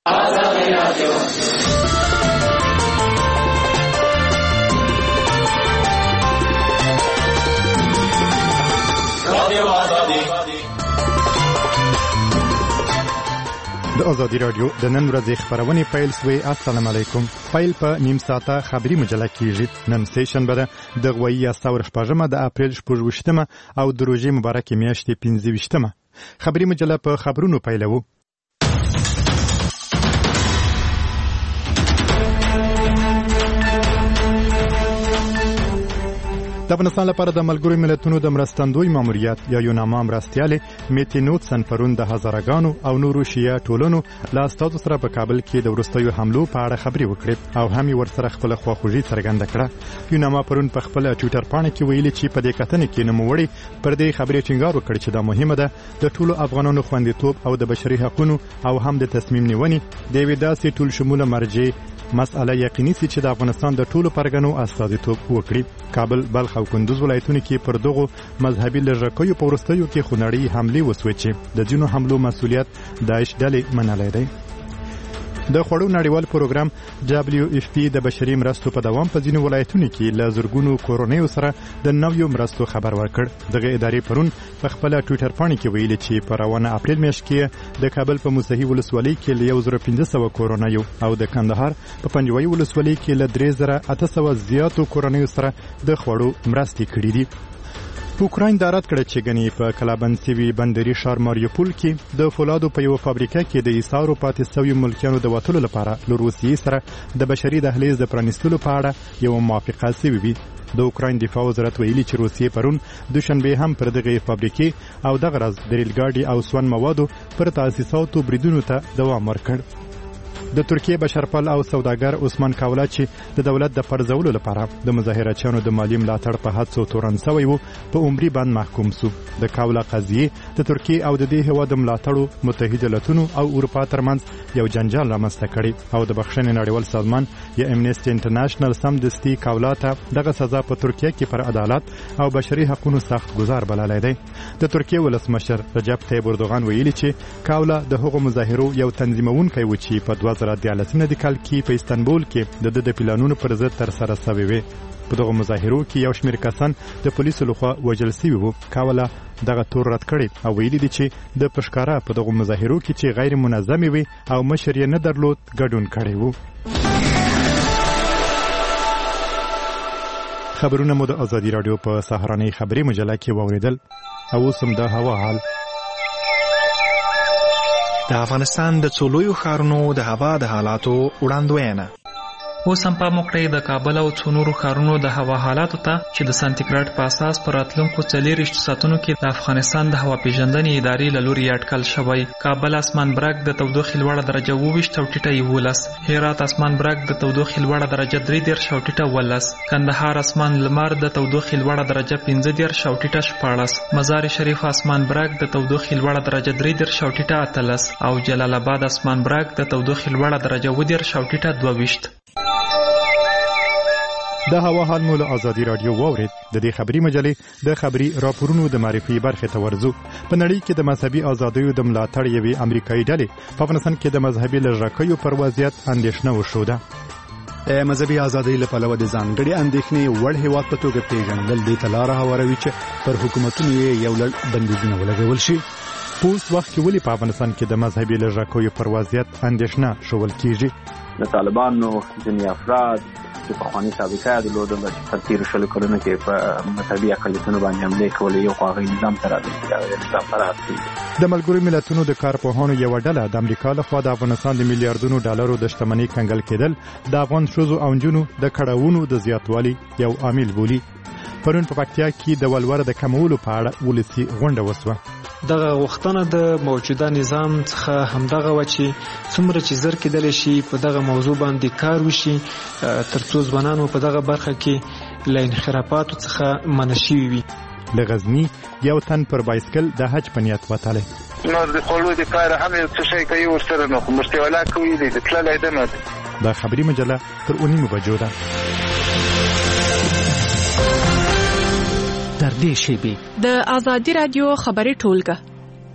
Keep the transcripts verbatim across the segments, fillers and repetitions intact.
آزادی رادیو رادیو آزادی د ازادي رادیو د نن ورځې خبرونه پیل سوي. السلام علیکم. پیل په نیم ساعته خبري مجله کېږي. نن سیشن بده د غوي استور خپږمه د اپریل شپږوشتمه او د روزي مبارکي میاشتې پنځه ویشتمه. خبري مجله په خبرونو پیلوو. د افغانستان لپاره د ملګرو ملتونو د مرستندوی ماموریت یا یوناما مرستیاله میتینوت سنفرون د هزارګانو او نورو شیعه ټولنو لا استادو سره په کابل کې د ورستیو حملو په اړه خبري وکړې او هم ورسره خپل خواخوږي څرګنده کړه. یوناما پرون په خپل ټوئیټر باندې کې ویلي چې په دې کتنې کې نوموړي پر دې خبرې ټینګار وکړ چې دا مهمه ده د ټولو افغانانو خوندیتوب او د بشري حقوقو او هم د تصمیم نیونې د وې داسې ټول شموله مرجع مسأله یقیني سي چې د افغانستان د ټولو پرګنو استازیتوب وکړي. کابل، بلخ او کندوز ولایتونو کې پر دغه مذهبي لږکیو په ورستیو کې خونړۍ حملې وسوي چې د ځینو حملو مسؤلیت داعش ډلې منلای دی. د خوړو نړیوال پروګرام دبليو اف پی د بشري مرستو په دوام په ځینو ولایتونو کې ل زرګونو کورونیو سره د نویو مرستو خبر ورکړ. دغه ادارې پرون په خپل ټوئیټر باندې کې ویلي چې په روانه اپریل میاشت کې د کابل په موسهي ولسوالۍ کې ل یو زره پنځه سوه کورونیو او د کندهار په پنجوي ولسوالۍ کې ل درې زره اته سوه زیاتو کورونیو سره د خوړو مرستې کړې دي. اوکراین دا رد کړ چې غني په کلابند سیوی بندري ښار ماریوپول کې د فولادو په یو فابریکه کې د ایثارو پاتې سوي ملکیانو د وټلو لپاره له روسیې سره د بشري دهلیز د پرانیستلو په اړه یو موافقه سوي وي. د اوکراین دفاع وزارت ویلي چې روسیې پرون دوشنبه هم پر دغه فابریکې او دغه راز د ریل ګاډي او سون موادو پر تاسیساتو بریدونو ته دوام ورکړ. د ترکیه بشرپال او سوداګر عثمان کاولا چې د دولت د پرځولو لپاره د مظاهرچیانو د مالی ملاتړ په حادثو تورن سوی وو په عمري باندې محکوم سو. د کاولا قضیه د ترکیه او د دې هیواد ملاتړو متحده ایالاتونو او اروپا ترمنځ یو جنجال رامنځته کړي او د بخښنې نړیوال سازمان یا امنیسټي انټرنیشنل سمدستي کاولا ته دغه سزا په ترکیه کې پر عدالت او بشري حقوقو سخت گزار بللی دی. د ترکیه ولسمشر رجب طیب اردوغان ویلي چې کاولا د هغو مظاهرو یو تنظیمونکی و چې په دوه زره دیارلسم د کال کې په استانبول کې د د پلانونو پر ضد تر سره شوی وي. په دغه مظاهرو کې یو شمېر کسان د پولیسو لخوا وژل شوي وو. کاولا دغه تور رد کړی او ویلي دي چې د پښکارا په دغه مظاهرو کې چې غیر منظمې وي او مشر یې نه درلود ګډون کړی وو. خبرونه مو د ازادي رادیو په سهارنۍ خبري مجله کې واوریدل. او اوس هم د هوا حال. د افغانستان د څلورو ښارونو د هوا د حالاتو وړاندوینه. اوس هم پام وکړئ د کابل او څلورو ښارونو د هوا حالاتو ته چې د سانتیګریډ په اساس پر راتلونکو څلېرویشتو ساعتونو کې د افغانستان د هوا پیژندنې ادارې له لوري اټکل شوی. کابل اسمان برګ د تودوخې لوړه درجه اوویشت او ټیټه یولس. هرات اسمان برګ د تودوخې لوړه درجه درې دېرش او ټیټه ولس. کندهار اسمان لمر د تودوخې لوړه درجه پنځه دېرش او ټیټه شپاړس. مزار شریف اسمان برګ د تودوخې لوړه درجه درې دېرش او ټیټه اتلس. او جلال آباد اسمان برګ د تودوخې لوړه درجه اووه دېرش او ټیټه دوه ویشت. د هوا حال مو له ازادي رادیو واورید. د دې خبري مجلې د خبري راپورونو د معرفي برخه ته ورځو. په نړۍ کې د مذهبي ازادیو د ملاتړ یوې امریکایي ډلې په افغانستان کې د مذهبي لږکیو پر وضعیت اندېښنه وښوده. مذهبي ازادۍ له پلوه د ځانګړي اندېښنې وړ هیواد په توګه پیژندل دې ته لاره هواروي چې پر حکومتونو یو لړ بندیزونه ولګول شي. په اوس وخت کې ولې په افغانستان کې د مذهبي لږکیو پر وضعیت اندېښنه شول کیږي؟ د طالبانو ځینې افراد چې پخواني سابقه درلودله چې په تېرو شلو کلونو کې په مذهبي اقلیتونو باندې حملې کولې، یو خو هغه نظام ته راغلي نظام فرات کوي. د ملګرو ملتونو د کارپوهانو یوه ډله د امریکا لخوا د افغانستان د میلیارډونو ډالرو د شتمنۍ کنګل کېدل د افغان ښځو او نجونو د کړاوونو د زیاتوالي یو عامل بولي. پرون په پکتیا کې د ولور د کمولو په اړه ولسي غونډه وسوه. دغه وختونه د موجوده نظام څخه همدغه و چې څومره چې زر کېدلی شي په دغه موضوع باندې کار وشي ترڅو ځوانانو په دغه برخه کې له انحرافاتو څخه منع شوي وي. له غزني یو تن پر بایسکل د حج په نیت وتلی. نو د خوړو د پاره هم یو څه شی کوي ورسره، نو خو مستولا کوي د تللی ده. نو دا خبري مجله تر اونۍ بجو ده. در دې شیبې د ازادي رادیو خبري ټولګه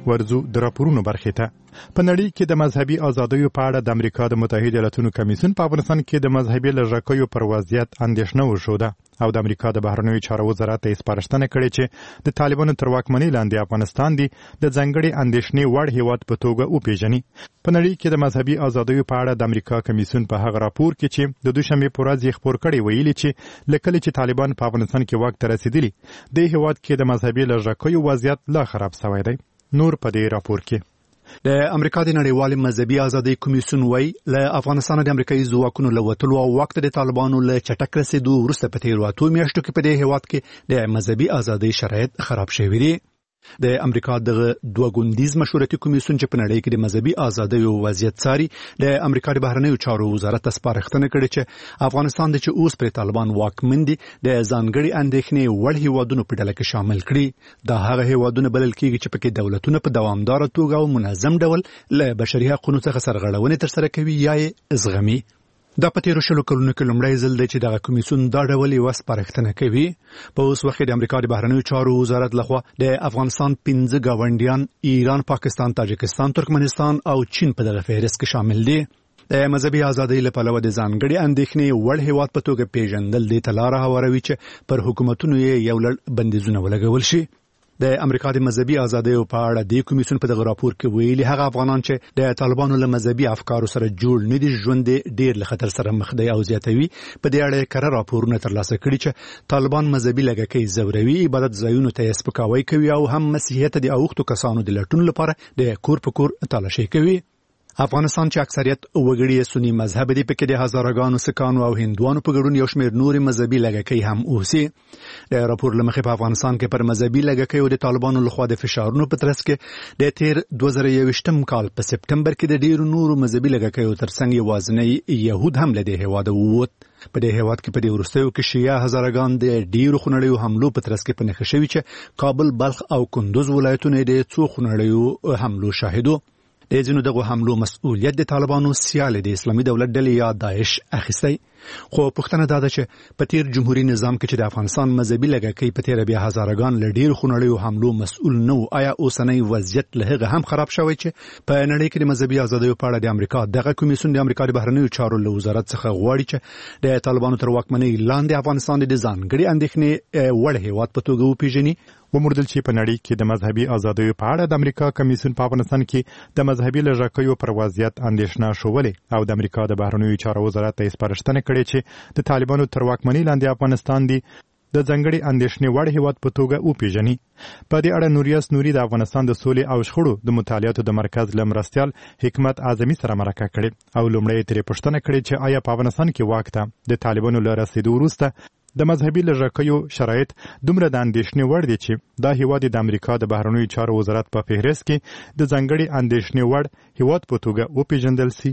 ورزو د راپورونو برخې ته. په نړۍ کې د مذهبي ازادیو په اړه د امریکا د متحده ایالاتونو کمیسیون په افغانستان کې د مذهبي لږکیو پر وضعیت اندېښنه وښوده او د امریکا د بهرنیو چارو وزارت ته سپارښتنه کړې چې د طالبانو تر واکمنۍ لاندې افغانستان دی د ځانګړي اندېښنې وړ هیواد په توګه وپیژني. په نړۍ کې د مذهبي ازادیو په اړه د امریکا کمیسیون په هغه راپور کې چې د دوشنبې په ورځ یې خپور کړی ویلي چې لکه چې طالبان په افغانستان کې واک ته رسیدلي د هیواد کې د مذهبي لږکیو وضعیت لا خراب شوی دی. نور په دې راپور کې د امریکا د نړیوال مذهبي ازادۍ کمیسیون وایي له افغانستان د امریکایي ځواکونو له وتلو او وخت د طالبانو له چټک رسیدو وروسته په تیرو اتو میاشتو کې په دې هیواد کې د مذهبي ازادۍ شرایط خراب شوي دي. د امریکا د دوه ګوندیز مشورتي کمیسیون چې په نړۍ کې د مذهبي ازادۍ او وضعیت څاري د امریکا د بهرنیو چارو وزارت ته سپارښتنه کړې چې افغانستان د چې اوس پر طالبان واکمن دي د ځانګړي اندېښنې وړ هیوادونو په ډله کې شامل کړي. دا هغه هیوادونه بلل کېږي چې پکې دولتونه په دوامدار توګه او منظم ډول له بشري حقوقو څخه سرغړونې ترسره کوي یا یې زغمي. دا په تیرو شلو کلونو کې لومړی ځل دی چې دغه کمیسیون دا ډول یوه سپارښتنه کوي. په اوس وخت کې د امریکا د بهرنیو چارو وزارت لخوا د افغانستان پنځه ګاونډیان ایران، پاکستان، تاجکستان، ترکمنستان او چین په دغه فهرست کې شامل دي. د مذهبي ازادۍ له پلوه د ځانګړي اندېښنې وړ هیواد په توګه پیژندل دې ته لاره هواروي چې پر حکومتونو یې یو لړ بندیزونه ولګول شي. د امریکا د مذهبي ازادیو په اړه د کمیسیون په دغه راپور کې ویلي هغه افغانان چې د طالبانو له مذهبي افکارو سره جوړ نه دي ژوند ډیر له خطر سره مخ دی او زیاتوي. په دې اړه کره راپورونه ترلاسه کړي چې طالبان مذهبي لږکي زوروي، عبادت ځایونو ته سپکاوی کوي او هم مسیحیت د اوښتو کسانو د لټون لپاره د کور په کور تالاشي کوي. افغانستان چې اکثریت وګړي سنی مذهب دي پکې د هزارګانو سکانو او هندوانو په ګډون یو شمېر نوري مذهبي لږکي هم اوسي. د راپور لمخې په افغانستان کې پر مذهبي لږکیو د طالبانو لخوا د فشارونو په ترڅ کې د تیر دوه زره یوویشتم کال په سپټمبر کې د ډیرو نورو مذهبي لږکیو ترڅنګ یوازینی يهود هم له دې هیواده ووت. په دې هیواد کې په دې وروستیو کې شیعه هزارګان د ډیرو خونړیو حملو په ترڅ کې په نښه شوي چې کابل، بلخ او کندوز ولایتونه د څو خونړیو حملو شاهدو. د ځینو دغه حملو مسؤلیت د طالبانو سیال د اسلامي دولت ډلې یا داعش اخیستی. خو پوښتنه دا ده چې په تیر جمهوریت نظام کې چې د افغانستان مذهبي لږکي په تیر بیا هزارګان له ډیر خونړیو حملو مسؤل نه و، آیا اوسنی وضعیت له هغه هم خراب شوی چې په نړۍ کې د مذهبي ازادیو په اړه د امریکا دغه کمیسیون د امریکا د بهرنیو چارو له وزارت څخه غواړي چې د طالبانو تر واکمنۍ لاندې افغانستان د ځانګړي اندېښنې وړ هیواد په توګه وپیژني. وموردل چې په نړۍ کې د مذهبي ازادیو په اړه د امریکا کمیسیون په افغانستان کې د مذهبي لږکیو پر وضعیت اندېښنه شولې او د امریکا د بهرنیو چارو وزارت ته سپارښتنه کړې چې د طالبانو تر واکمنۍ لاندې افغانستان دی د ځانګړي اندېښنې وړ هیواد په توګه وپیژني. په دې اړه نوریاس نوري د افغانستان د سولې او شخړو د مطالعاتو د مرکز له مرستیال حکمت اعظمي سره مرکه کړې او لومړی ترې پوښتنه کړې چې آیا په افغانستان کې واک ته د طالبانو له رسیدو وروسته د مذهبي لږکیو شرایط دومره د اندېښنې وړ دي چې دا هیواد د امریکا د بهرنیو چارو وزارت په فهرست کې د ځانګړي اندېښنې وړ هیواد په توګه وپیژندل سي.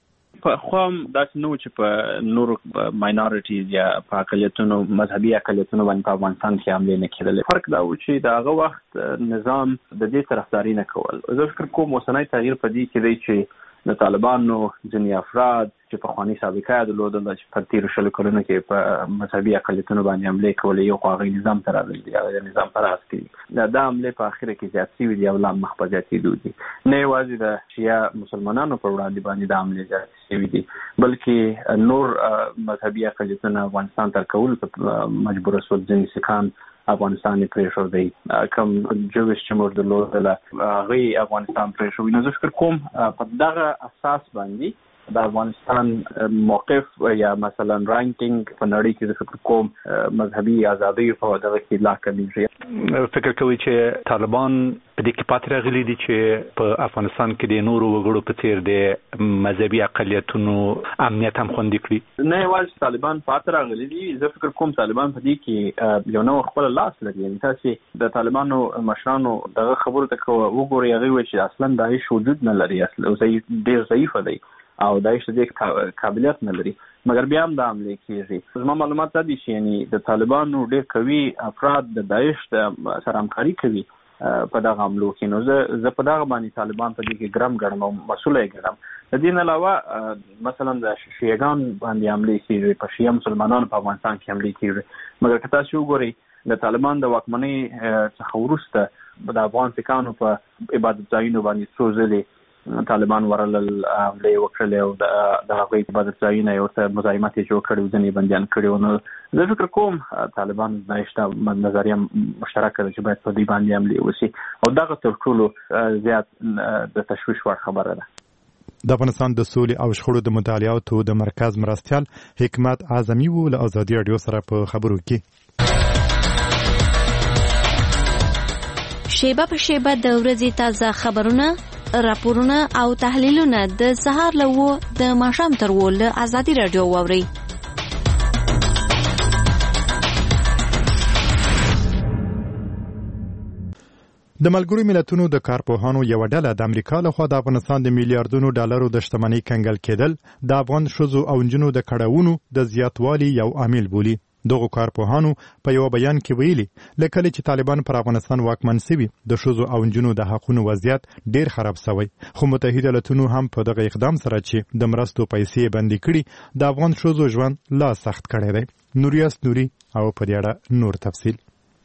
په خام داسې نو چې په نورو ماینورټیز یا په اقلیتونو مذهبي اقلیتونو باندې په افغانستان کې حملې نه کېدلې. فرق دا و چې د هغه وخت نظام د دې طرفداري نه کول. زه فکر کوم اوسنی تغییر په دې کې دی چې د طالبانو ځینې افراد چې پخواني سابقه یې درلودله چې په تېرو شلو کلونو کې په مذهبي اقلیتونو باندې حملې کولې، یو خو هغوی نظام ته راغلي دي، هغه د نظام په راس کې دا دا حملې په اخره کې زیات شوي دي او لا مخ په زیاتېدو دي. نه یوازې د شیعه مسلمانانو پر وړاندې باندې دا حملې زیاتې شوي دي بلکې نور مذهبي اقلیتونه افغانستان ته کول په مجبوره شول. ځینې سیکان افغانستان یې پرېښودی، کوم جویش چې موږ درلودله هغوی افغانستان پرېښوي. نو زه فکر کوم په دغه اساس باندې د افغانستان موقف یا مثلا رانکینګ په نړۍ کې زه فکر کوم مذهبي ازادیو په دغه کې لا کمیږي. فکر کوي چې طالبان په دې کې پاتې راغلي دي چې په افغانستان کې د نورو وګړو په څیر د مذهبي اقلیتونو امنیت هم خوندي کړي؟ نه یوازې طالبان پاتې راغلي دي، زه فکر کوم طالبان په دې کې یو نوع خپل لاس لري. یعنې تاسې د طالبانو مشرانو دغه خبرو ته وګورئ، هغوی وایي چې اصلا داعش وجود نه لري، ډېر ضعیفه دی او داعش دې قابلیت نه لري، مګر بیا هم دا حملې کېږي. زما معلومات دا دي چې یعنې د طالبانو ډېر قوي افراد د داعش سره همکاري کوي په دغه حملو کې. نو زه زه په دغه باندې طالبان په دې کې ګرم ګڼم او مسؤله یې ګڼم. د دې نه علاوه مثلا د شیعهګان باندې حملې کېږي، په شیعه مسلمانانو په افغانستان کې حملې کېږي. مګر که تاسو وګورئ د طالبان د واکمنۍ څخه وروسته د افغان سکانو په عبادت ځایونو باندې څو ځلې طالبان ورلل حمله وکړلې او د هغوی عبادت ځایونه یې ورته مزاحمت یې جوړ کړی، ځینې بندیان کړي. نو زه فکر کوم طالبان نشته نظریه مشترکه ده چې باید په دې باندې حملې وشي او دغه تر ټولو زیات د تشویش وړ خبره ده. د افغانستان د سولې او شخړو د مطالعاتو د مرکز مرستیال حکمت اعظمي و له ازادي راډیو سره په خبرو کې. شیبه په شیبه د ورځې تازه خبرونه، راپورونه او تحلیلونه د سهار له وو د ماښام تر وو له ازادي راډیو واورئ. د ملګرو ملتونو د کارپوهانو یو ډله د امریکا لخوا د افغانستان د میلیارډونو ډالرو د شتمنۍ کنګل کېدل د افغان ښځو او نجونو د کړاوونو د زیاتوالي یو عامل بولي. دغه کارپوهانو په یو بیان کې ویلي لکه چې طالبان پر افغانستان واکمن شوي د ښځو او نجونو د حقونو وضعیت ډیر خراب شوی، خو متحده ایالاتونو هم په دغه اقدام سره چې د مرستو پیسې بندي کړي د افغان ښځو ژوند لا سخت کړی دی. نوریاس نوري او په دې اړه نور تفصیل.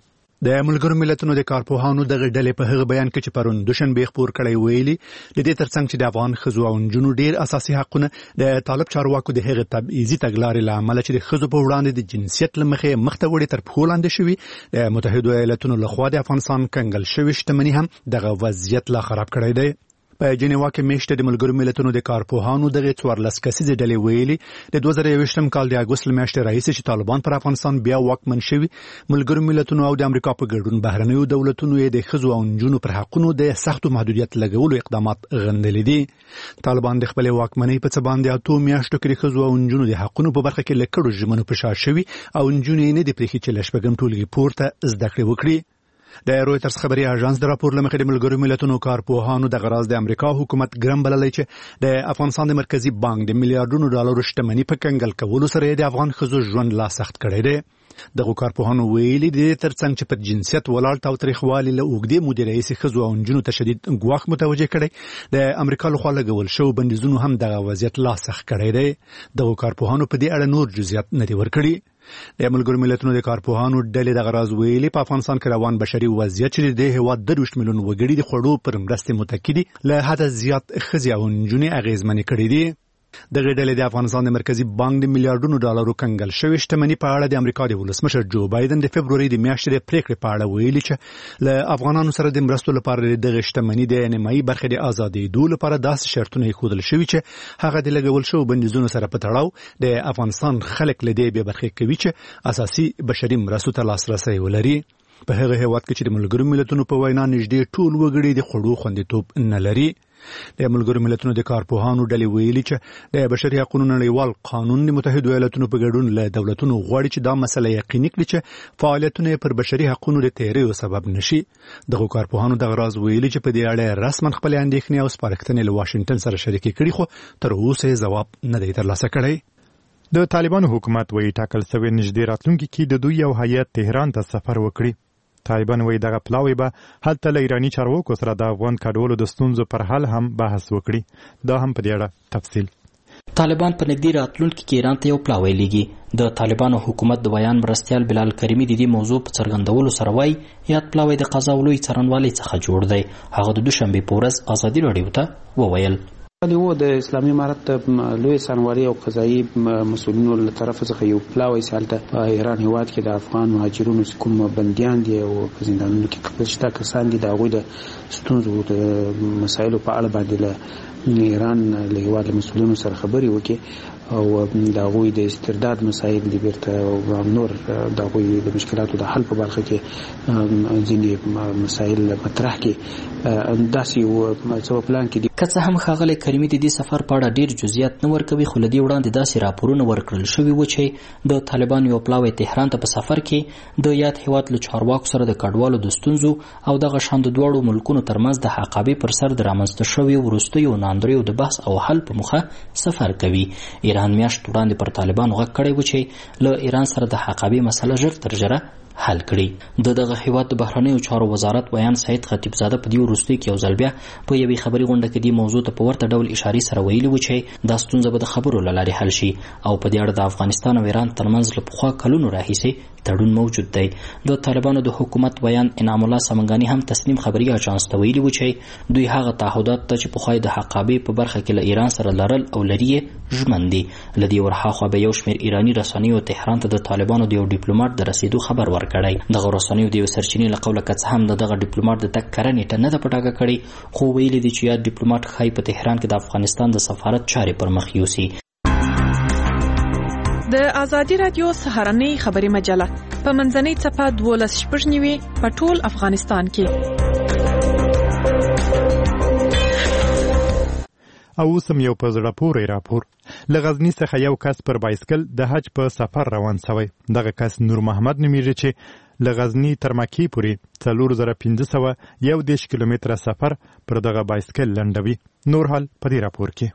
د ملګرو ملتونو د کارپوهانو دغه ډلې په هغه بیان کې چې پرون دوشنبه خبر کړی ویلي د دې ترڅنګ چې د افغان ښځو او نجونو ډیر اساسي حقونه د طالب چارواکو د هغه تبعیضي تګلارې لامل چې د ښځو په وړاندې د جنسیت لمخې مخته وړي تر پښو لاندې شوي، د متحده ایالاتونو لخوا د افغانستان کنګل شوی شتمنۍ هم دغه وضعیت لا خراب کړی دی. په جنیوا کې میشته د ملګرو ملتونو د کارپوهانو دغه څوارلس کسیزه ډلې ویلي د دوه زره یوویشتم کال د اګوست میاشتې راهیسې چې طالبان پر افغانستان بیا واکمن شوي، ملګرو ملتونو او د امریکا په ګډون بهرنیو دولتونو یې د ښځو او نجونو پر حقونو د سختو محدودیت لګولو اقدامات غندلي دي. طالبان د خپل واکمنۍ په څه باندې اته میاشتو کې د ښځو او نجونو د حقونو په برخه کې لکړو ژمنو په شا شوي او نجونې نه د پریخي چې لشپګم ټولګي پورته زده کړې وکړي. د رويټرز خبري اژانس د راپور لمخې د ملګرو ملتونو کارپوهانو د غراز د امریکا حکومت ګرم بللای چې د افغانستان د مرکزی بانک د میلیارډونو ډالرو شتمنۍ په کنګل کولو سره د افغان ښځو ژوند لا سخت کړی دی. دغه کارپوهانو ویلي د ترڅنګ چې په جنسیت ولاړ تاوتریخوالي له اوګدې مودې رئیس ښځو او نجونو ته شدید ګواښ متوجه کړي، د امریکا لخوا لګول شو بندیزونو هم دغه وضعیت لا سخت کړی دی. دغه کارپوهانو په دې اړه نور جزئیات نه دي ورکړي. د ملګرو ملتونو د کارپوهانو ډلې د غراز ویلي په افغانستان کې روان بشري وضعیت چې د هیواد درویشت میلیون وګړي د خوړو پر مرستې متکی دي له حد زیات ښځې او نجونې اغیزمنې کړي دي. دغه ډلې د افغانستان د مرکزی بانک د میلیارډونو ډالرو کنګل شوی شتمنۍ په اړه د امریکا د ولسمشر جو بایدن د فبروري د میاشتې د پریکړې په اړه ویلي چې له افغانانو سره د مرستو لپاره د شتمنۍ د نیمایي برخې د ازادي دول لپاره داسې شرطونه ښودل شوي چې هغه د لګول شو بندیزونو سره په تړاو د افغانستان خلک له دې به برخې کوي چې اساسي بشري مرستو ته لاسرسي ولري. په هغه هیواد کې چې د ملګرو ملتونو په وینا نږدې ټول وګړي د خوړو خوندیتوب نه لري. د ملګرو ملتونو د کارپوهانو ډلې ویلي چې د بشري حقوقو نړیوال قانون د متحده ایالاتونو په ګډون له دولتونو غواړي چې دا مسله یقیني کړي چې فعالیتونه پر بشري حقوقو د تیریو سبب نشي. دغه کارپوهانو د غراز ویلي چې په دې اړه رسمن خپل اندېښنې او سپارښتنې له واشنگټن سره شریکې کړي، خو تر اوسه ځواب نه دی ترلاسه کړی. د طالبانو حکومت وایي ټاکل شوی نږدې راتلونکي کې د دوی یو هیئت تهران ته سفر وکړي. طالبان وایي دغه پلاوی به هلته له ایراني چارواکو سره د افغان کډوالو د ستونزو پر حل هم بحث وکړي. دا هم په دې اړه تفصیل. طالبان په نږدې راتلونکي کې ایران ته یو پلاوی لیږي. د طالبانو حکومت د بیان مرستیال بلال کریمي د دې موضوع په څرګندولو سره وایي یاد پلاوی د قضا او لوی څارنوالۍ څخه جوړ دی. هغه د دوشنبې په ورځ ازادي راډیو ته وویل و د اسلامي امارت لوی څارنوالۍ او قضایي مسؤلینو له طرف څخه یو پلاوی سالته په ایران هیواد کې د افغان مهاجرونو کوم بندیان دي او په زندانونو کې شته کسان دي د هغوی د ستونزو د مسایلو په اړه باندې له ایران له هیواد مسؤلینو سره خبرې وکړي او د هغوی د استرداد مسایل دي بیرته او نور د هغوی د مشکلاتو د حل په برخه کې ځینې مسایل مطرح کړي. داسې یو څه پلان کې دي. که څه هم ښاغلی کریمي د دې سفر په اړه ډیر جزئیات نه ورکوي، خو له دې وړاندې داسې راپورونه ورکړل شوي وو چې د طالبانو یو پلاوی تهران ته په سفر کې د یاد هیواد له چارواکو سره د کډوالو د ستونزو او دغه شان د دواړو ملکونو ترمنځ د حقابې پر سر د رامنځته شویو وروستیو ناندریو د بحث او حل په موخه سفر کوي. ایران میاشت وړاندې پر طالبانو غږ کړی و چې له ایران سره د حقابې مسله ژر تر ژره حل کړي. د دغه هیواد د بهرنیو چارو وزارت بیان سید خطیبزاده په دې وروستي کې یو ځل بیا په یوې خبري غونډه کې د موضوع ته په ورته ډول اشارې سره ویلي و چې دا ستونزه به د خبرو له لارې حل شي او په دې اړه د افغانستان او ایران ترمنځ له پخوا کلونو راهیسې تړون موجود دی. د طالبانو د حکومت ویان انعام الله سمنګانی هم تسنیم خبري اژانس ته ویلي و چې دوی هغه تعهدات ته چې پخوای د حقابې په برخه کې له ایران سره لرل او لري ژمن دي. لدی ورهاخوا به یو شمېر ایرانی رسنیو تهران ته د طالبانو د یو ډیپلوماټ د رسیدو خبر ورکړی. دغه رسنیو د یو سرچینې له قوله که څه هم د دغه ډیپلوماټ د تګ کره نیټه نه ده په ډاګه کړې، خو ویلي دي چې یاد ډیپلوماټ ښایي په تهران کې د افغانستان د سفارت چارې پر مخ یوسي. د ازادي رادیو سهارنۍ خبري مجله په منځنۍ څپه دولس شپږ نیوي په ټول افغانستان کې. او سم یو په زړه پورې راپور له غزنی څخه یو کس پر بایسکل د حج په سفر روان شوی. دغه کس نور محمد نومیږي چې له غزنی تر مکی پورې څلور زره پنځه سوه یو دېرش کیلومتره سفر پر دغه بایسکل لنډوي. نور حال په دې راپور کې.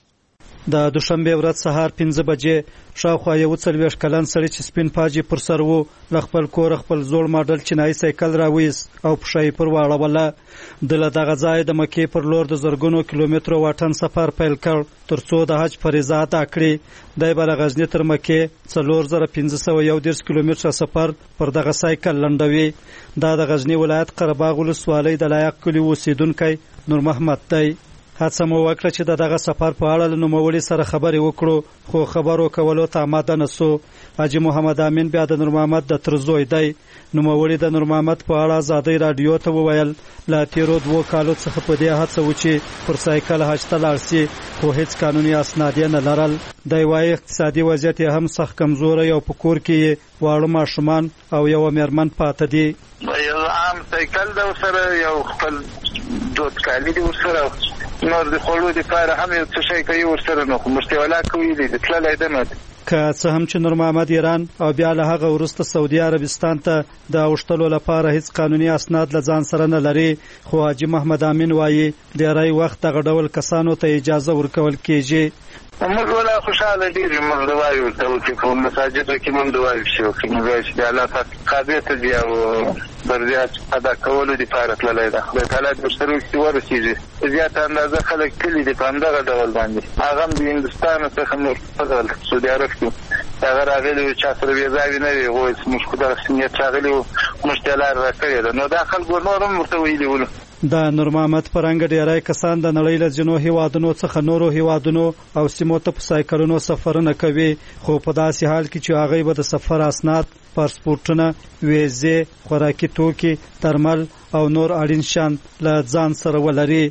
د دوشنبه ورځ سهار پنځه بجې شاوخوا یو څلوېښت کلن سړی چې سپین پاجي پر سر وو له خپل کور خپل زوړ ماډل چینایي سایکل راویست او پښه یې پر واړوله. د له دغه ځای د مکې پر لور د زرګونو کیلومترو واټن سفر پیل کړ تر څو د حج فریضه ادا کړي. دی به له غزني تر مکې څلور زره پنځه سوه یو دېرش کیلومتره سفر پر دغه سایکل لنډوي. دا د غزني ولایت قرهباغ ولسوالۍ د لایق کلي اوسیدونکی نور محمد دی. هڅه مو وکړه چې د دغه سفر په اړه له نوموړي سره خبرې وکړو، خو خبرو کولو ته آماده نه سو. حاجي محمد امین بیا د نور محمد د تر زوی دی. نوموړي د نور محمد په اړه ازادۍ راډیو ته وویل له تیرو دوو کالو څخه په دې هڅه و چې پر سایکل حج ته لاړ سي، خو هیڅ قانوني اسناد یې نه لرل. دی وایي اقتصادي وضعیت یې هم سخت کمزوری او په کور کې یې واړه ماشومان او یوه میرمن پاته دي. یو عام سایکل د ورسره یو خپل دود کالي دي ورسره نور د خوړو دپاره هم یو څه شی کوي ورسره، نو خو مشتي ولا کوي دی تللی ده نه. که څه هم چې نور محمد ایران او بیا له هغه وروسته سعودي عربستان ته د اوښتلو لپاره هیڅ قانوني اسناد له ځان سره نه لري، خو حاجي محمد امین وایي ډېری وخت دغه ډول کسانو ته اجازه ورکول کېږي. موږ ولا خوشحاله دي موږ دعای ورته چې په مساجدو کې موږ دعای شو چې موږ چې الله پاک قابل ته دی او برزيات ادا کولو لپاره تللی ده. د تعالی د سره چې ورسیږي زیات اندازه خلک کلی دي په همدغه ډول باندې. هغه د هندستان څخه نور فضل سعودي عرب کې هغه راغلي چې سره ویزاوی نه وي، غوښ موږ خو د رسمیت راغلي مشتلار راکړي ده. نو دا خلک نور هم ورته ویلي ول. د نور محمد پرنګ ډیری کسان د نړۍ له ځینو هیوادونو څخه نورو هیوادونو او سیمو ته په سایکلونو سفرونه کوي، خو په داسې حال کې چې هغوی به د سفر اسناد، پاسپورټونه، ویزې، خوراکي توکي، درمل او نور اړین شیان له ځان سره ولري.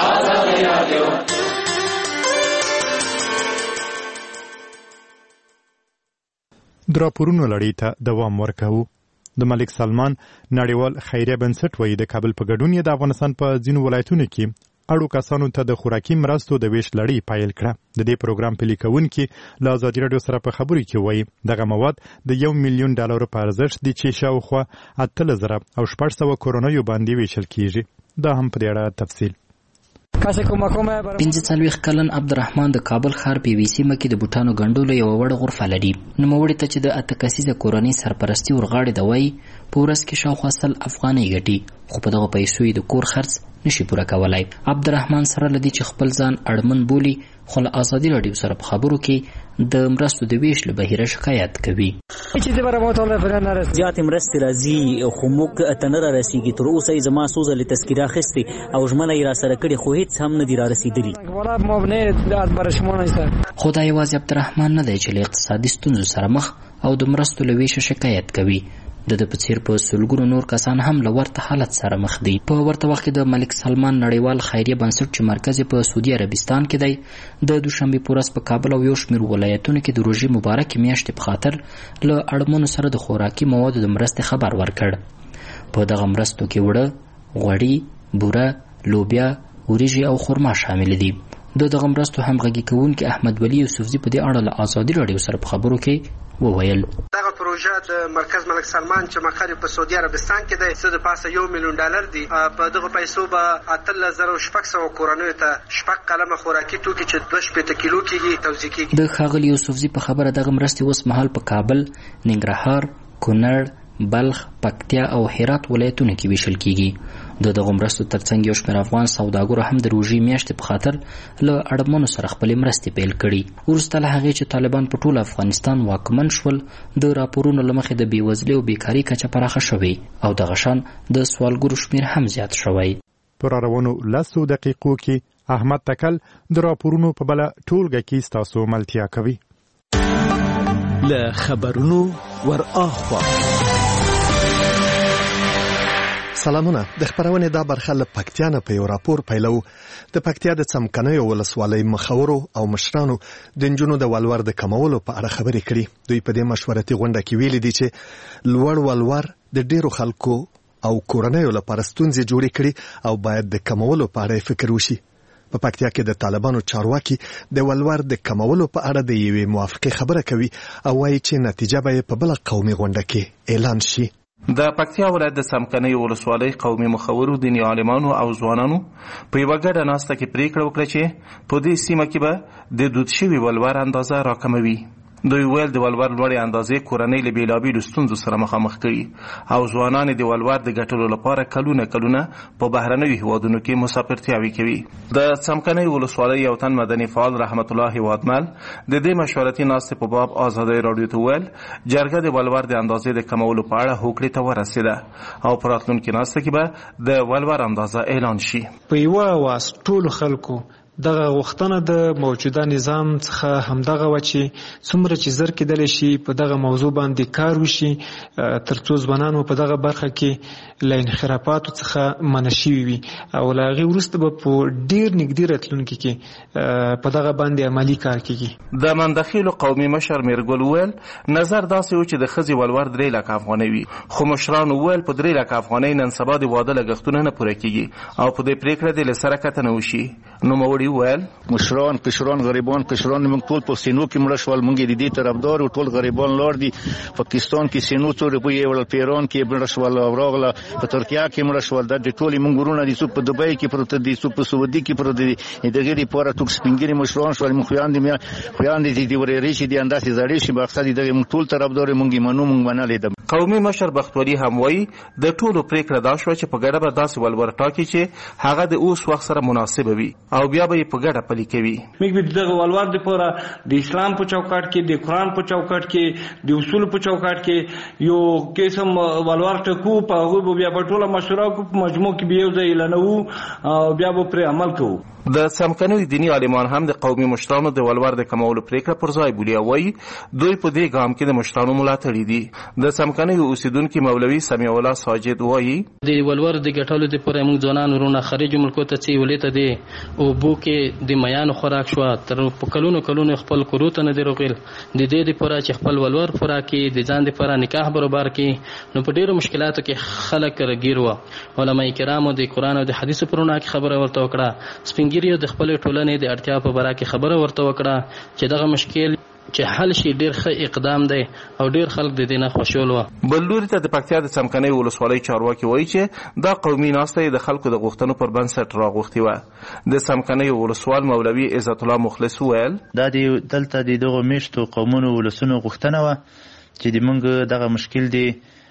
د راپورونو لړۍ ته دوام ورکوو. د ملک سلمان نړیوال خیریه بنسټ وایي د کابل په ګډون یې د افغانستان په ځینو ولایتونو کې اړو کسانو ته د خوراکي مرستو د ویش لړۍ پیل کړه. د دې پروګرام پلي کوونکي له ازادي راډیو سره په خبرو کې وایي دغه مواد د یو میلیون ډالرو په ارزښت دي چې شاوخوا اتلس زره او شپږ سوه کورنیو باندې ویشل کیږي. دا هم په دې اړه تفصیل. پنځه څلوېښت کلن عبدالرحمن د کابل ښار په یوې سیمه کې د بوټانو ګنډلو یوه وړه غرفه لري. نوموړي ته چې د اته کسیزه کورنۍ سرپرستي ورغاړې ده وایي په ورځ کې شاوخوا سل افغانۍ ګټي، خو په دغه پیسو یې د کور خرڅ نشي پوره کولای. عبدالرحمن سره له دې چې خپل ځان اړمن بولي، خو له ازادي راډیو سره په خبرو کې د مرستو د ویش له بهیره شکایت کوي. زیاتې مرستې راځي خو موږ ته نه رارسېږي. تر اوسه یې زما څو ځلې تذکیره اخیستې او ژمنه یې راسره کړې، خو هېڅ هم نه دي رارسېدلي. خو دا یوازې عبدالرحمن نه دی چې له اقتصادي ستونزو سره مخ او د مرستو له ویشه شکایت کوي. د د په څیر په سلګونو نور کسان هم له ورته حالت سره مخ دي. په ورته وخت کې د ملک سلمان نړیوال خیریه بنسټ چې مرکز په سعودي عربستان کې دی، د دوشنبې په ورځ په کابل او یو شمېر ولایتونو کې د روژې مبارکې میاشتې په خاطر له اړمنو سره د خوراکي موادو د مرستې خبر ورکړ. په دغه مرستو کې وړه، غوړي، بوره، لوبیا، وریژې او خرما شامل دي. د دغه مرستو همغږي کوونکي احمد ولی یوسفزي په دې اړه له ازادي راډیو سره په خبرو کې وویل دغه پروژه د مرکز ملک سلمان چې مقر په سعودي عربستان کې دی څه د پاسه یو میلیون ډالر دی. په دغه پیسو به اتلس زره او شپږ سوه کورنیو ته شپږ قلمه خوراکي توکي چې دوه شپېته کیلو کېږي توزیع کېږي. د ښاغلي یوسفزي په خبره دغه مرستې اوس مهال په کابل، ننګرهار، کونړ، بلخ، پکتیا او هرات ولایتونو کې ویشل کیږي. د دغه مرستو ترڅنګ یو شمېر افغان سوداګرو هم د روژې میاشتې په خاطر له اړمنو سره خپلې مرستې پیل کړي. وروسته له هغې چې طالبان په ټول افغانستان واکمن شول، د راپورونو له مخې د بېوزلۍ او بیکاري کچه پراخه شوې او دغه شان د سوالګرو شمېر هم زیات شوی. پر روانو لسو دقیقو کې احمد تکل د راپورونو په بله ټولګه کې ستاسو ملتیا کوي. له خبرونو ور اخوا سلامونه. د خبرونې دا برخه له پکتیا نه په یو راپور پیلو. د پکتیا د څمکنیو ولسوالۍ مخورو او مشرانو د نجونو د ولور د کمولو په اړه خبرې کړي. دوی په دې مشورتي غونډه کې ویلي دي چې لوړ ولور د ډیرو خلکو او کورنیو لپاره ستونزې جوړې کړي او باید د کمولو په اړه فکر وشي. په پکتیا کې د طالبانو چارواکي د ولور د کمولو په اړه د یوې موافقې خبره کوي او وایي چې نتیجه به یې په بله قومي غونډه کې اعلان شي. د پکتیا ولایت د څمکنیو ولسوالۍ قومي مخورو، دیني عالمانو او ځوانانو په یوه ګډه ناسته کې پریکړه وکړه چې په دې سیمه کې به د دود شوي ولور اندازه راکموي. دوی ویل د ولور لوړې اندازې کورنۍ له بېلابېلو ستونزو سره مخامخ کړي او ځوانان د ولور د ګټلو لپاره کلونه کلونه په بهرنیو هیوادونو کې مسافرتیاوې کوي. د څمکنیو ولسوالۍ یو تن مدني فعال رحمت الله هیوادمل د دې مشورتي ناستې په باب ازادۍ راډیو ته ویل جرګه د ولور د اندازې د کمولو په اړه هوکړې ته ورسېده او په راتلونکي ناسته کې به د ولور اندازه اعلان شي. په یوه اواز ټولو خلکو دغه غوښتنه د موجوده نظام څخه همدغه و چې څومره چې زر کېدلی شي په دغه موضوع باندې کار وشي تر څو ځوانان په دغه برخه کې له انحرافاتو څخه منع شوي وي او له هغې وروسته به په ډېر نږدې راتلونکي کې په دغه باندې عملي کار کېږي. د مندخیلو قومي مشر میرګل وویل نظر داسې و چې د ښځې ولور درې لکه افغانۍ وي، خو مشرانو وویل په درې لکه افغانۍ نن سبا د واده لګښتونه نه پوره کېږي او په دې پرېکړه دې له سره کتنه وشي. نوموړي ویل مشران کشران غریبان کشران موږ ټول په سینو کې مړه شول، موږ د دې طرفدار او ټول غریبان لاړ دي. پاکستان کې سینو څو روپۍ وړل، پیران کې مړه شول او راغله، په ترکیه کې مړه شول. دا د ټولې موږ ورونه دي، څوک په دوبۍ کې پروت دي، څوک په سعودي کې پروت دي. دغه لپاره ټوک سپینګری مشران شول، موږ خویاندې مې خویاندې دي ورې ریشي دي انداسې زړې شي مقصد دغه موږ ټول طرفدار موږ منو موږ منلې ده. قومي مشر بختوري هم وایي د ټولو پریکړه دا شوه چې په ګډه به داسې ولور ټاکي چې هغه د اوس وخت سره مناسبه وي او بیا به یې په ګډه پلي کوي. موږ به دغه ولور دپاره د اسلام په چوکاټ کې، د قرآن په چوکاټ کې، د اصولو په چوکاټ کې یو قسم ولور ټاکو، په هغوی به بیا په ټوله مشوره وکړو، په مجموع کې به یو ځای اعلانوو او بیا به پرې عمل کوو. د څمکنیو دیني عالمان هم د قومي مشرانو د ولور د کمولو پریکړه پر ځای بولي او وایي دوی په دې ګام کې د مشرانو ملاتړي دي. د څمکنیو اوسیدونکي مولوي سمیع الله ساجد وایي د ولور د ګټلو دپاره موږ ځوانان ورونه خارجو ملکو ته ځي، ولې ته دی اوبو کې د میانو خوراک شوه، تر په کلونو کلونو خپل کورو ته نه دي روغېل. د دې دپاره چې خپل ولور پوره کړي، د ځان دپاره نکاح برابر کړي، نو په ډېرو مشکلاتو کې خلک رګیر وه. علما کرامو د قرآن او د حدیثو په رڼا کې خبره ورته وکړه، سپین ګیریو د خپلې ټولنې د اړتیا په باره کې خبره ورته وکړه چې دغه مشکل چې حل شي ډېر ښه اقدام دی او ډېر خلک د دې نه خوشحال وه. بل لوري ته د پکتیا د څمکنیو ولسوالۍ چارواکي وایي چې دا قومي ناسته یې د خلکو د غوښتنو پر بنسټ راغوښتې وه. د څمکنیو ولسوال مولوي عزت الله مخلص وویل دا د دلته د دغو میشتو قومونو ولسونو غوښتنه وه چې د موږ دغه مشکل د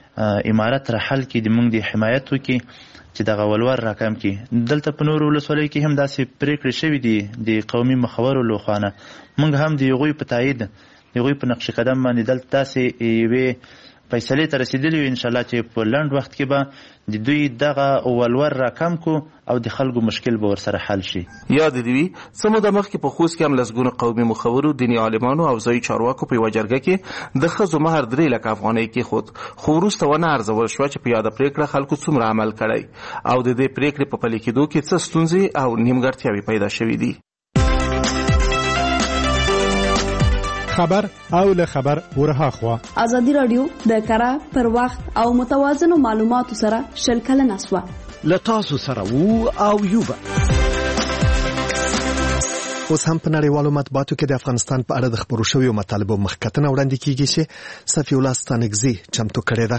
امارت را حل کړي، د موږ د حمایت وکړي چې دغه ولور راکم کړي. دلته په نورو ولسوالیو کې هم داسې پریکړې شوي دي د قومي مخورو لخوا نه. موږ هم د هغوی په تایید، د هغوی په نقش قدم باندې دلته داسې یوې فیصلې ته رسېدلي وي انشاءالله چې په لنډ وخت کې به د دوی دغه ولور راکم کو او د خلکو مشکل به ورسره حل شي. یاد دې وي څه موده مخکې په خوست کې هم لسګونه قومي مخورو، دیني عالمانو او ځایي چارواکو په یوه جرګه کې د ښځو مهر درې لکه افغانۍ کېښود، خو وروسته ونه ارزول شوه چې په یاده پرېکړه خلکو څومره عمل کړی او د دې پرېکړې په پلي کېدو کې څه ستونزې او نیمګړتیاوې پیدا شوي دي. خبر او له خبر ورهاخوا ازادي رادیو د کره پر وخت او متوازنو معلوماتو سره شل کلنه سوه له تاسو سره وو او یوبه. اوس هم په نړیوالو مطبوعاتو کې د افغانستان په اړه د خبرو شویو مطالبو مخکتنه وړاندې کیږي چې صفي الله ستانکزي چمتو کړې ده.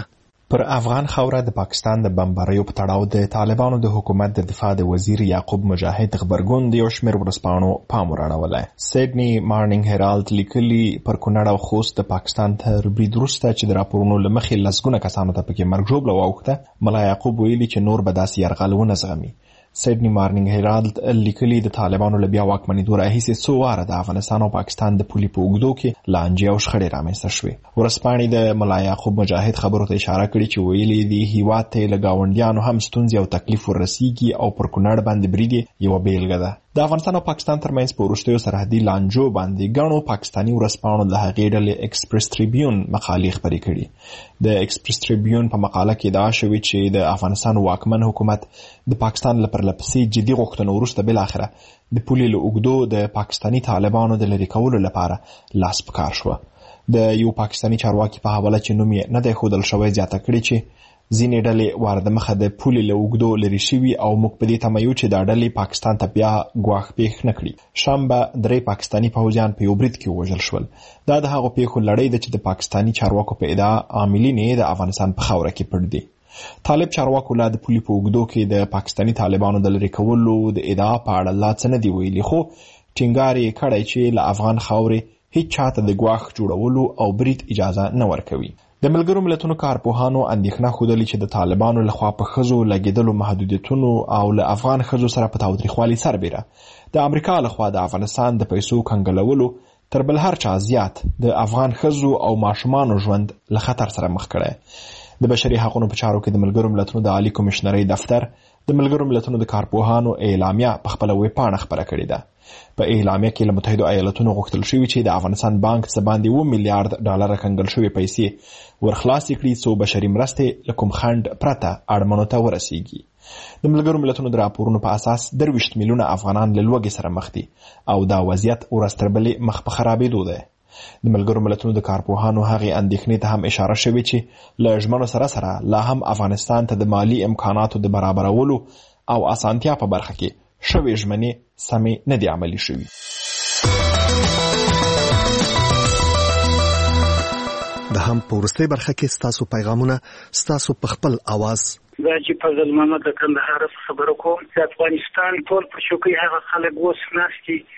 پر افغان خوره د پاکستان د بمباریو په تړاو د طالبانو د حکومت د دفاع د وزیر یعقوب مجاهد خبرګون د یو شمېر ورځپاڼو پام وراړولی. سیډني مارنینګ هیرالډ لیکلي پر کونړ او خوست د پاکستان تر برید وروسته چې د راپورونو له مخې لسګونه کسانو ته پکې مرګ ژوبله واوښته، ملا یعقوب ویلي چې نور به داسې یرغل ونه زغمي. سیډني مارنینګ هیرالډ لیکلي د طالبانو له بیا واکمنېدو راهیسې څو واره د افغانستان او پاکستان د پولې په اوږدو کې لانجې او شخړې رامنځته شوې. ورځپاڼې د ملا یعقوب مجاهد خبرو ته اشاره کړې چې ویلي دي هیواد ته له ګاونډیانو هم ستونزې او تکلیف ورسیږي او پر کونړ باندې برید یوه بیلګه ده. د افغانستان او پاکستان ترمنځ په وروستیو سرحدي لانجو باندې ګڼو پاکستاني ورځپاڼو د هغې ډلې ایکسپریس ټریبیون مقالې خپرې کړي. د ایکسپریس ټریبیون په مقاله کې ادعا شوې چې د افغانستان واکمن حکومت د پاکستان له پرلپسې جدي غوښتنو وروسته بالاخره د پولې له اوږدو د پاکستاني طالبانو د لرې کولو لپاره لاس په کار شوه. د یو پاکستاني چارواکي په حواله چې نوم یې نه دی ښودل شوی زیاته کړې چې ځینې ډلې وار د مخه د پولې له اوږدو لرې شوي او موږ په دې تمه یو چې دا ډلې پاکستان ته بیا ګواښ پېښ نه کړي. شنبه درې پاکستاني پوځیان په یو برید کې ووژل شول. دا د هغو پېښو لړۍ ده چې د پاکستاني چارواکو په ادعا عاملین یې د افغانستان په خاوره کې پټ دي. طالب چارواکو لا د پولې په اوږدو کې د پاکستاني طالبانو د لرې کولو د ادعا په اړه لا څه نه دي ویلي، خو ټینګار یې کړی چې له افغان خاورې هیڅ چاته د ګواښ جوړولو او برید اجازه نه ورکوي. د ملګرو ملتونو کارپوهانو اندېښنه ښودلې چې د طالبانو لخوا په ښځو لګېدلو محدودیتونو او له افغان ښځو سره په تاوتریخوالي سربیره د امریکا لخوا د افغانستان د پیسو کنګلولو تر بل هر چا زیات د افغان ښځو او ماشومانو ژوند له خطر سره مخ کړی. د بشري حقوقو په چارو کې د ملګرو ملتونو د عالی کمیشنرۍ دفتر د ملګرو ملتونو د کارپوهانو اعلامیه په خپله ویبپاڼه خپره کړې ده. په اعلامیه کې له متحدو ایالتونو غوښتل شوي چې د افغانستان بانک څه باندې اووه میلیارډ ډالره کنګل شوې پیسې ورخلاصې کړي څو بشري مرستې له کوم خنډ پرته اړمنو ته ورسیږي. د ملګرو ملتونو د راپورونو په اساس درویشت میلیونه افغانان له لوږې سره مخ دي او دا وضعیت ورځ تر بلې مخ په خرابېدو دی. د ملګرو ملتونو د کارپوهانو هغې اندېښنې ته هم اشاره شوې چې له ژمنو سره سره لا هم افغانستان ته د مالي امکاناتو د برابرولو او اسانتیا په برخه کې شوې ژمنې سمې نه دي عملي شوي. د هم په وروستۍ برخه کې ستاسو پیغامونه ستاسو په خپل اواز. دا چې فضل محمد د کندهار خبره کوم. د افغانستان ټول په شوکۍ هغه خلک اوس ناست دي